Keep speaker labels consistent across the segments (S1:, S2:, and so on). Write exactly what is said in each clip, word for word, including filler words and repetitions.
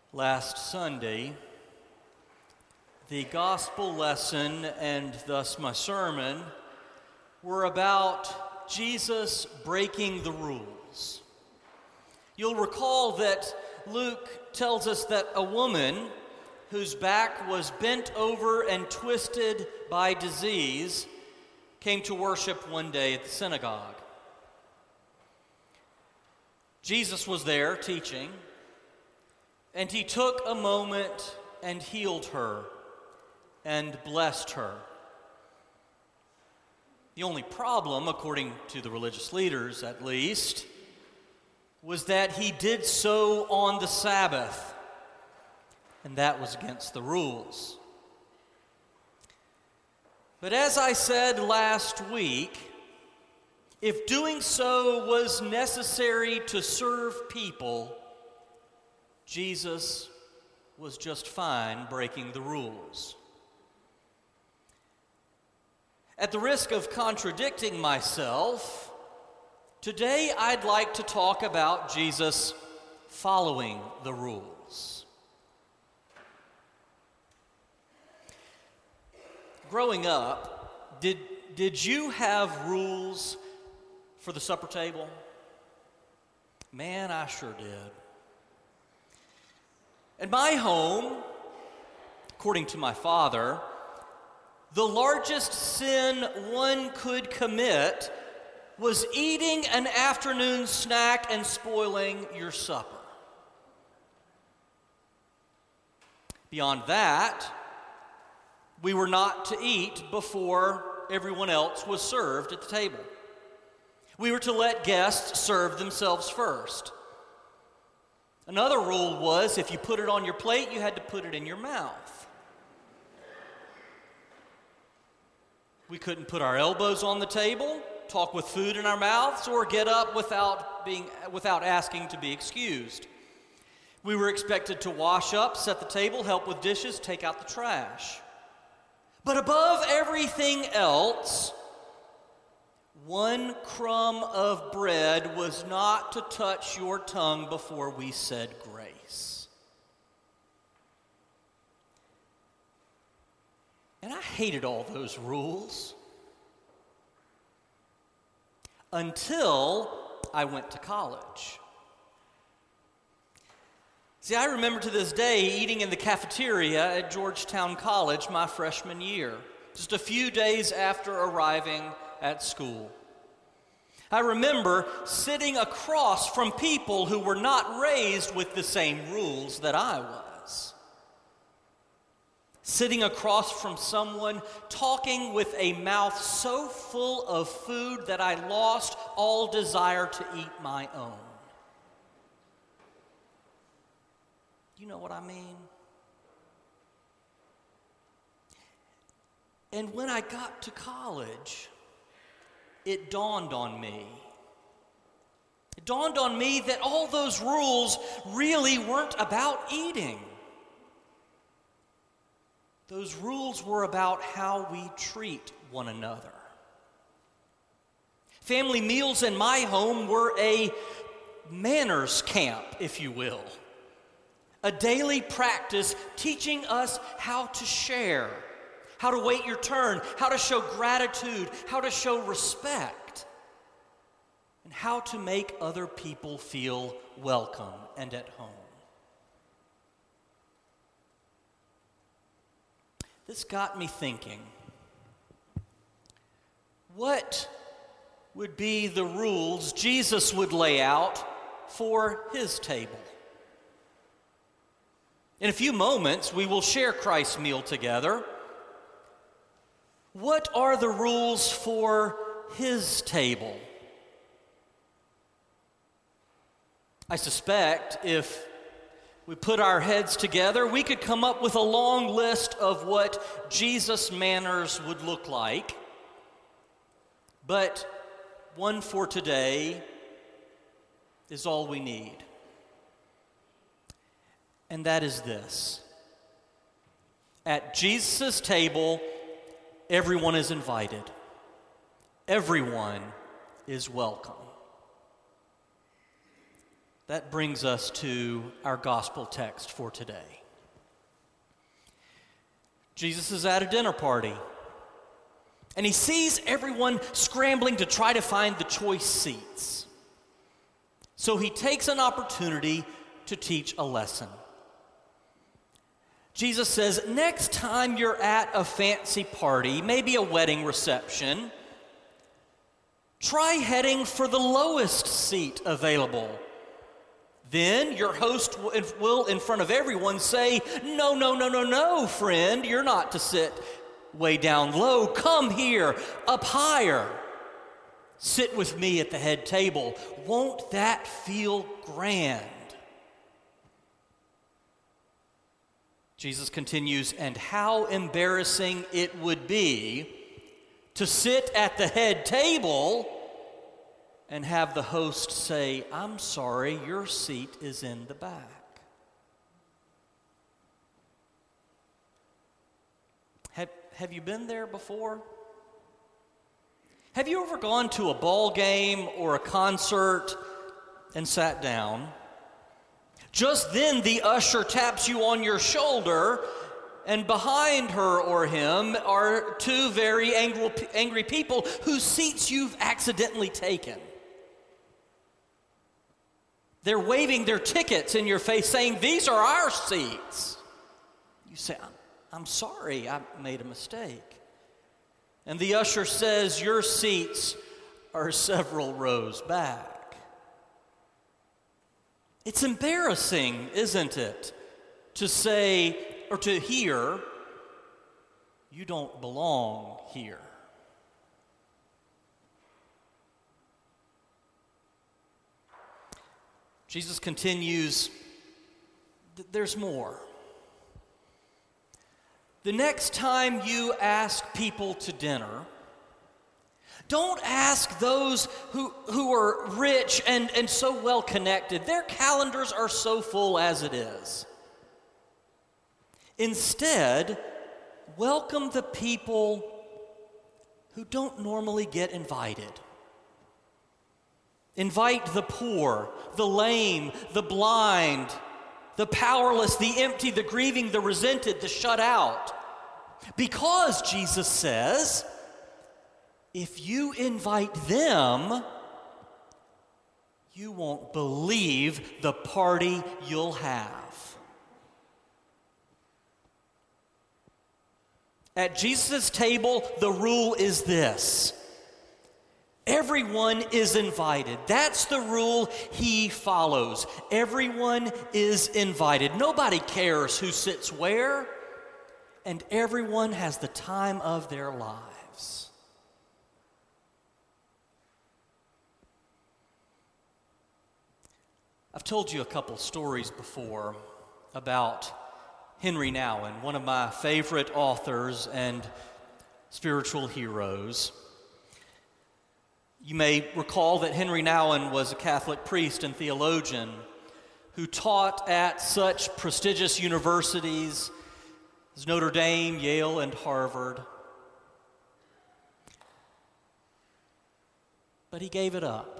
S1: Last Sunday, the gospel lesson and thus my sermon were about Jesus breaking the rules. You'll recall that Luke tells us that a woman whose back was bent over and twisted by disease came to worship one day at the synagogue. Jesus was there teaching, and he took a moment and healed her and blessed her. The only problem, according to the religious leaders at least, was that he did so on the Sabbath, and that was against the rules. But as I said last week, if doing so was necessary to serve people, Jesus was just fine breaking the rules. At the risk of contradicting myself, today I'd like to talk about Jesus following the rules. Growing up, did, did you have rules for the supper table? Man, I sure did. In my home, according to my father, the largest sin one could commit was eating an afternoon snack and spoiling your supper. Beyond that, we were not to eat before everyone else was served at the table. We were to let guests serve themselves first. Another rule was if you put it on your plate, you had to put it in your mouth. We couldn't put our elbows on the table, talk with food in our mouths, or get up without being without asking to be excused. We were expected to wash up, set the table, help with dishes, take out the trash. But above everything else, one crumb of bread was not to touch your tongue before we said grace. And I hated all those rules until I went to college. See, I remember to this day eating in the cafeteria at Georgetown College my freshman year, just a few days after arriving at school. I remember sitting across from people who were not raised with the same rules that I was. Sitting across from someone talking with a mouth so full of food that I lost all desire to eat my own. You know what I mean? And when I got to college, it dawned on me. It dawned on me that all those rules really weren't about eating. Those rules were about how we treat one another. Family meals in my home were a manners camp, if you will. A daily practice teaching us how to share, how to wait your turn, how to show gratitude, how to show respect, and how to make other people feel welcome and at home. This got me thinking, what would be the rules Jesus would lay out for his table? In a few moments, we will share Christ's meal together. What are the rules for his table? I suspect if we put our heads together, we could come up with a long list of what Jesus' manners would look like. But one for today is all we need. And that is this. At Jesus' table, everyone is invited. Everyone is welcome. that brings us to our gospel text for today. Jesus is at a dinner party, and he sees everyone scrambling to try to find the choice seats. So he takes an opportunity to teach a lesson. Jesus says, next time you're at a fancy party, maybe a wedding reception, try heading for the lowest seat available. Then your host will, in front of everyone, say, no, no, no, no, no, friend, you're not to sit way down low. Come here, up higher. Sit with me at the head table. Won't that feel grand? Jesus continues, and how embarrassing it would be to sit at the head table and have the host say, I'm sorry, your seat is in the back. Have, have you been there before? Have you ever gone to a ball game or a concert and sat down? Just then the usher taps you on your shoulder, and behind her or him are two very angry, angry people whose seats you've accidentally taken. They're waving their tickets in your face saying, these are our seats. You say, I'm, I'm sorry, I made a mistake. And the usher says, your seats are several rows back. It's embarrassing, isn't it, to say or to hear, you don't belong here. Jesus continues, there's more. The next time you ask people to dinner, don't ask those who, who are rich and, and so well connected. Their calendars are so full as it is. Instead, welcome the people who don't normally get invited. Invite the poor, the lame, the blind, the powerless, the empty, the grieving, the resented, the shut out. Because, Jesus says, if you invite them, you won't believe the party you'll have. At Jesus' table, the rule is this. Everyone is invited. That's the rule he follows. Everyone is invited. Nobody cares who sits where, and everyone has the time of their lives. I've told you a couple stories before about Henry Nouwen, one of my favorite authors and spiritual heroes. You may recall that Henry Nouwen was a Catholic priest and theologian who taught at such prestigious universities as Notre Dame, Yale, and Harvard. But he gave it up.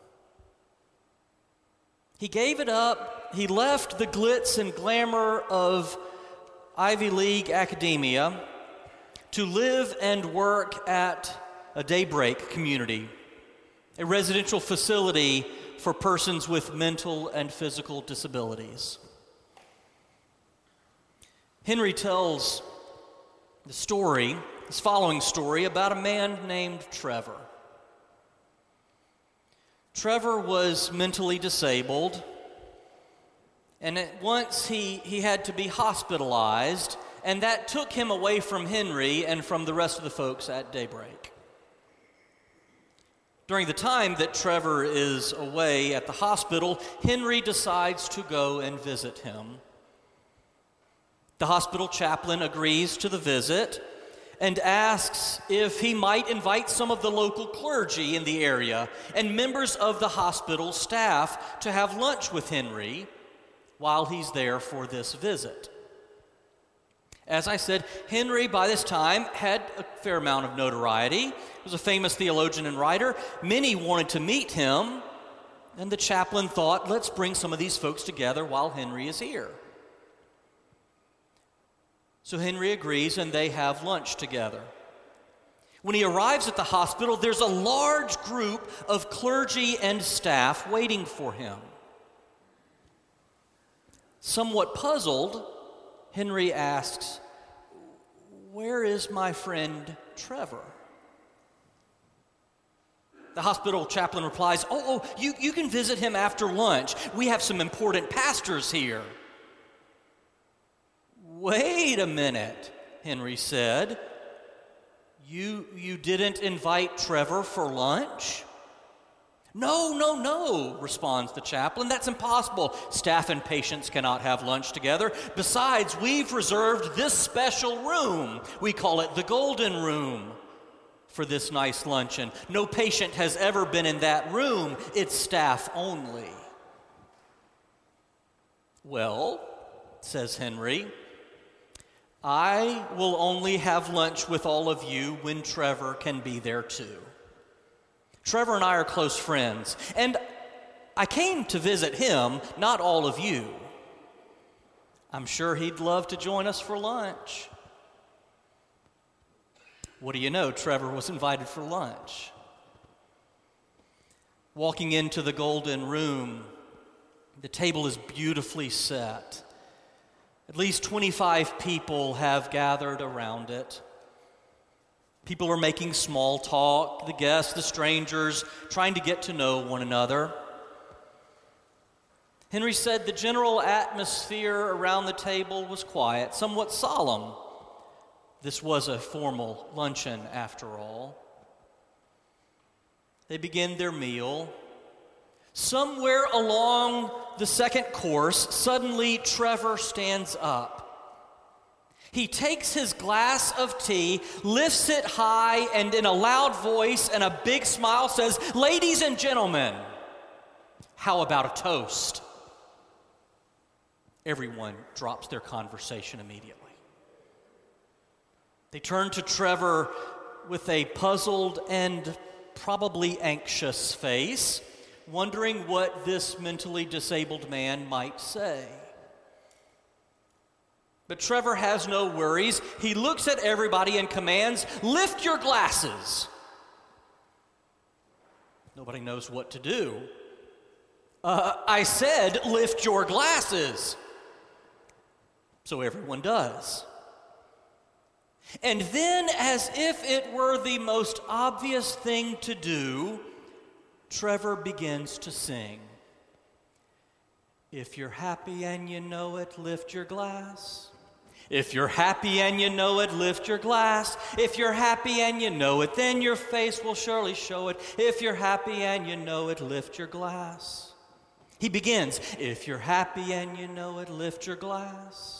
S1: He gave it up. He left the glitz and glamour of Ivy League academia to live and work at a Daybreak community, a residential facility for persons with mental and physical disabilities. Henry tells the story, this following story, about a man named Trevor. Trevor was mentally disabled, and at once he, he had to be hospitalized, and that took him away from Henry and from the rest of the folks at Daybreak. During the time that Trevor is away at the hospital, Henry decides to go and visit him. The hospital chaplain agrees to the visit and asks if he might invite some of the local clergy in the area and members of the hospital staff to have lunch with Henry while he's there for this visit. As I said, Henry, by this time, had a fair amount of notoriety. He was a famous theologian and writer. Many wanted to meet him, And the chaplain thought, let's bring some of these folks together while Henry is here. So Henry agrees, and they have lunch together. When he arrives at the hospital, there's a large group of clergy and staff waiting for him. Somewhat puzzled, Henry asks, "Where is my friend Trevor?" The hospital chaplain replies, oh, oh you, you can visit him after lunch. We have some important pastors here. Wait a minute, Henry said. You, you didn't invite Trevor for lunch? No, no, no, responds the chaplain. That's impossible. Staff and patients cannot have lunch together. Besides, we've reserved this special room. We call it the Golden Room for this nice luncheon. No patient has ever been in that room. It's staff only. Well, says Henry, I will only have lunch with all of you when Trevor can be there too. Trevor and I are close friends, and I came to visit him, not all of you. I'm sure he'd love to join us for lunch. What do you know? Trevor was invited for lunch. Walking into the Golden Room, the table is beautifully set. At least twenty-five people have gathered around it. People are making small talk, the guests, the strangers, trying to get to know one another. Henry said the general atmosphere around the table was quiet, somewhat solemn. This was a formal luncheon, after all. They begin their meal. Somewhere along the second course, suddenly Trevor stands up. He takes his glass of tea, lifts it high, and in a loud voice and a big smile says, "Ladies and gentlemen, how about a toast?" Everyone drops their conversation immediately. They turn to Trevor with a puzzled and probably anxious face, wondering what this mentally disabled man might say. But Trevor has no worries. He looks at everybody and commands, "Lift your glasses." Nobody knows what to do. Uh, I said, "Lift your glasses." So everyone does. And then, as if it were the most obvious thing to do, Trevor begins to sing. If you're happy and you know it, lift your glass. If you're happy and you know it, lift your glass. If you're happy and you know it, then your face will surely show it. If you're happy and you know it, lift your glass. He begins, if you're happy and you know it, lift your glass.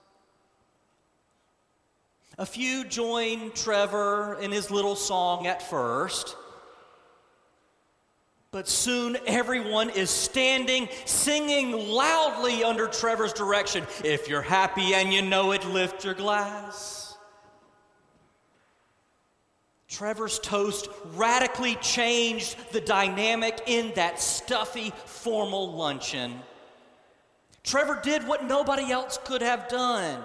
S1: A few join Trevor in his little song at first, but soon everyone is standing, singing loudly under Trevor's direction. If you're happy and you know it, lift your glass. Trevor's toast radically changed the dynamic in that stuffy, formal luncheon. Trevor did what nobody else could have done.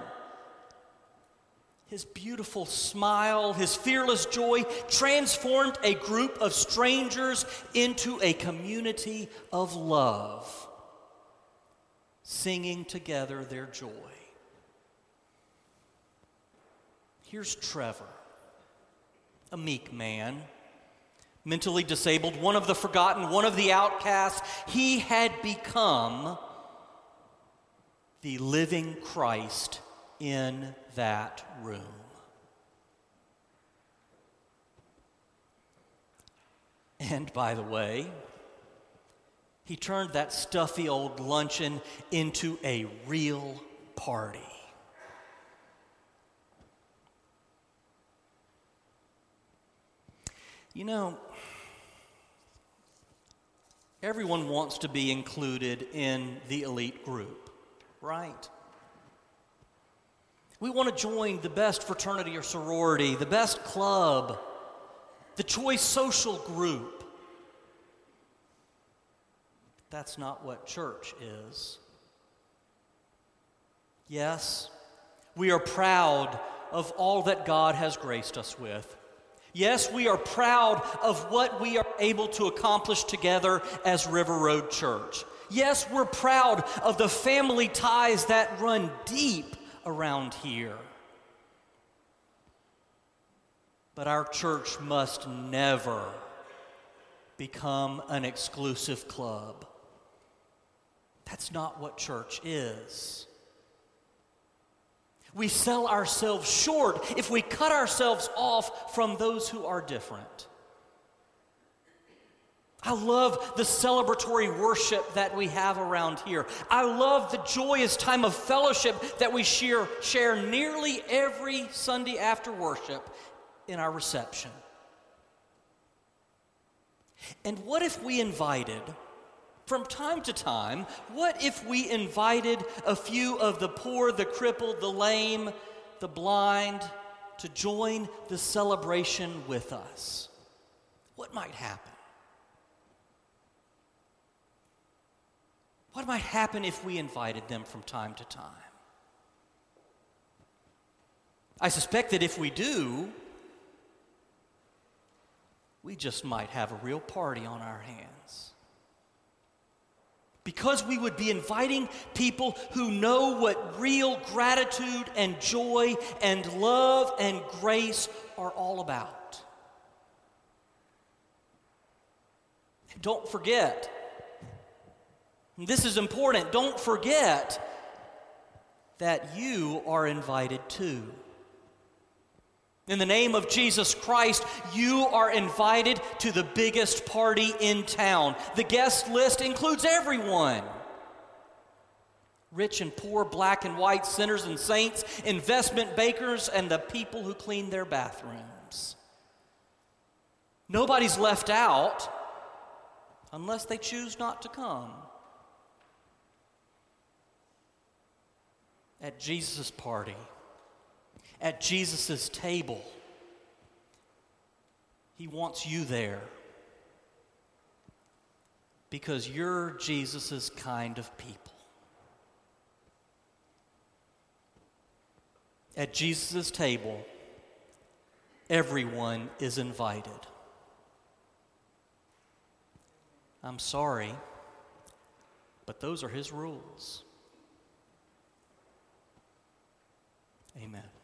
S1: His beautiful smile, his fearless joy transformed a group of strangers into a community of love, singing together their joy. Here's Trevor, a meek man, mentally disabled, one of the forgotten, one of the outcasts. He had become the living Christ in that room. And by the way, he turned that stuffy old luncheon into a real party. You know, everyone wants to be included in the elite group, right? We want to join the best fraternity or sorority, the best club, the choice social group. That's not what church is. Yes, we are proud of all that God has graced us with. Yes, we are proud of what we are able to accomplish together as River Road Church. Yes, we're proud of the family ties that run deep around here. But our church must never become an exclusive club. That's not what church is. We sell ourselves short if we cut ourselves off from those who are different. I love the celebratory worship that we have around here. I love the joyous time of fellowship that we share, share nearly every Sunday after worship in our reception. And what if we invited, from time to time, what if we invited a few of the poor, the crippled, the lame, the blind to join the celebration with us? What might happen? What might happen if we invited them from time to time? I suspect that if we do, we just might have a real party on our hands. Because we would be inviting people who know what real gratitude and joy and love and grace are all about. And don't forget, and this is important, don't forget that you are invited too. In the name of Jesus Christ, you are invited to the biggest party in town. The guest list includes everyone. Rich and poor, black and white, sinners and saints, investment bankers, and the people who clean their bathrooms. Nobody's left out unless they choose not to come. At Jesus' party, at Jesus' table, He wants you there because you're Jesus' kind of people. At Jesus' table, everyone is invited. I'm sorry, but those are His rules. Amen.